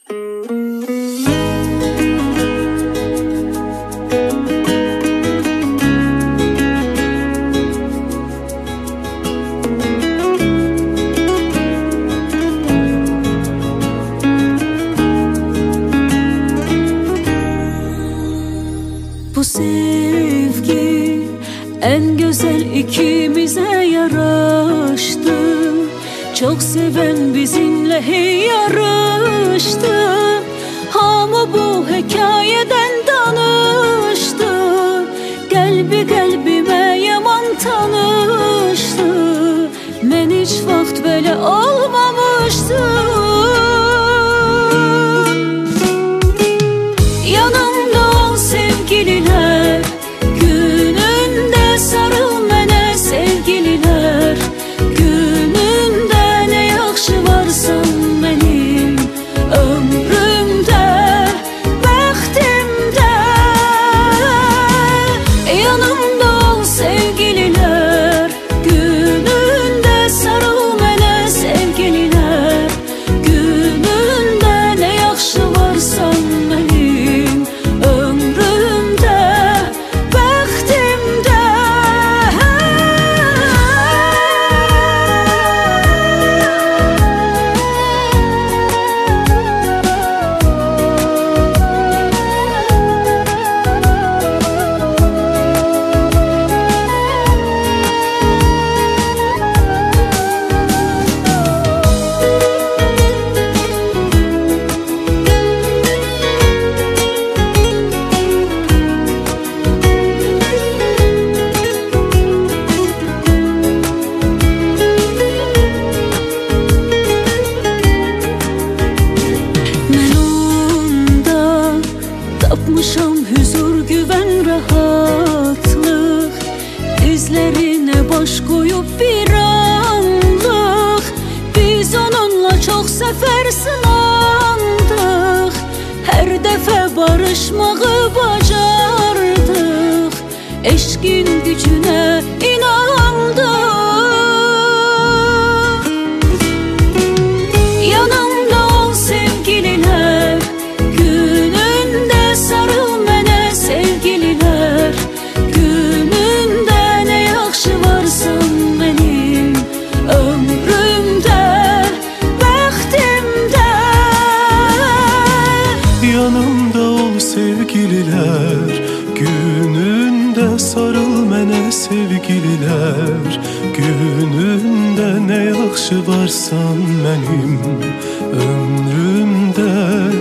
Bu sevgi en güzel ikimize yaraştı. Çok seven bizimle yarıştı. Ama bu hikayeden danıştı. Kalbi kalbime yaman tanıştı. Men hiç vakt böyle olmamıştı. Yanımda ol sevgililer, gününde sarıl mene sevgililer. Gününde ne yaxşı varsan benim ömrümde, bəxtimdə. Yanımda ol sevgililer, gününde sarıl mene sevgililer. Gününde ne yaxşı varsan benim ömrümde, bəxtimdə. Tapmışam huzur, güven, rahatlık. Dizlerine baş koyup bir anlık biz onunla çok sefer sınandık. Her defa barışmağı bacardık. Eşkin gücüne inandık. Yanımda ol sevgililer, gününde sarıl mene sevgililer. Gününde ne yaxşı varsan benim ömrümde, bəxtimdə. Yanımda ol sevgililer, gününde sarıl mene sevgililer. Gününde ne yaxşı varsan benim ömrümde,